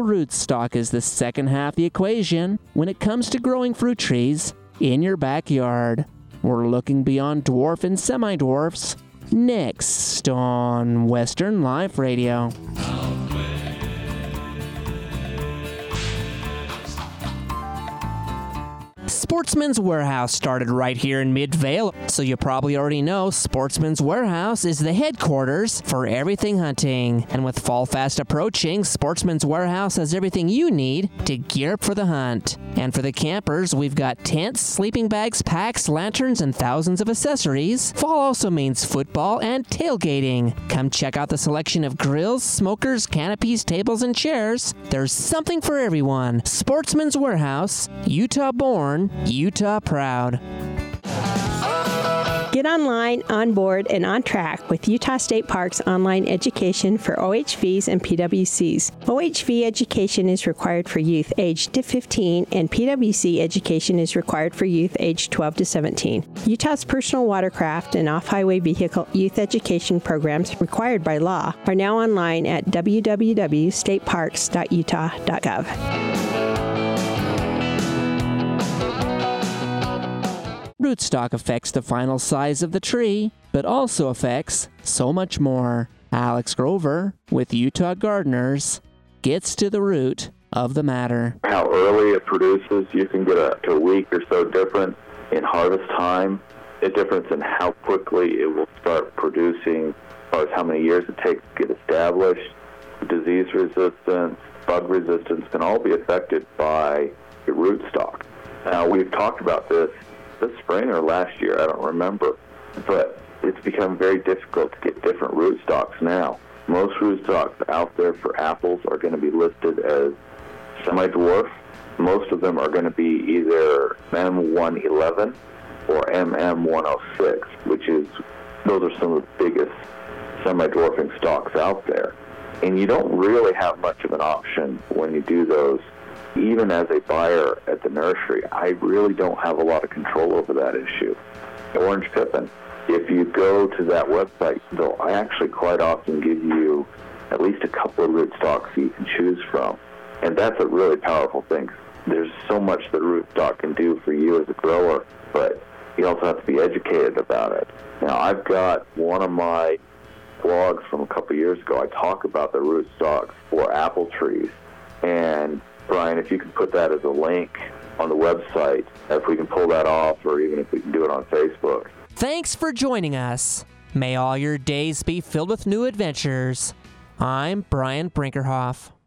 rootstock is the second half of the equation when it comes to growing fruit trees in your backyard. We're looking beyond dwarf and semi-dwarfs next on Western Life Radio. Sportsman's Warehouse started right here in Midvale, so you probably already know Sportsman's Warehouse is the headquarters for everything hunting. And with fall fast approaching, Sportsman's Warehouse has everything you need to gear up for the hunt. And for the campers, we've got tents, sleeping bags, packs, lanterns, and thousands of accessories. Fall also means football and tailgating. Come check out the selection of grills, smokers, canopies, tables, and chairs. There's something for everyone. Sportsman's Warehouse, Utah born, Utah proud. Get online, on board, and on track with Utah State Parks online education for OHVs and PWCs. OHV education is required for youth aged to 15, and PWC education is required for youth aged 12 to 17. Utah's personal watercraft and off-highway vehicle youth education programs required by law are now online at www.stateparks.utah.gov. Rootstock affects the final size of the tree, but also affects so much more. Alex Grover, with Utah Gardeners, gets to the root of the matter. How early it produces, you can get a week or so difference in harvest time, a difference in how quickly it will start producing, as far as how many years it takes to get established. Disease resistance, bug resistance can all be affected by your rootstock. Now, we've talked about this spring or last year, I don't remember, but it's become very difficult to get different rootstocks now. Most rootstocks out there for apples are going to be listed as semi-dwarf. Most of them are going to be either M111 or MM106, those are some of the biggest semi-dwarfing stalks out there. And you don't really have much of an option when you do those. Even as a buyer at the nursery, I really don't have a lot of control over that issue. Orange Pippin, if you go to that website, they'll actually quite often give you at least a couple of rootstocks you can choose from. And that's a really powerful thing. There's so much that rootstock can do for you as a grower, but you also have to be educated about it. Now, I've got one of my blogs from a couple years ago. I talk about the rootstocks for apple trees. And Brian, if you can put that as a link on the website, if we can pull that off, or even if we can do it on Facebook. Thanks for joining us. May all your days be filled with new adventures. I'm Brian Brinkerhoff.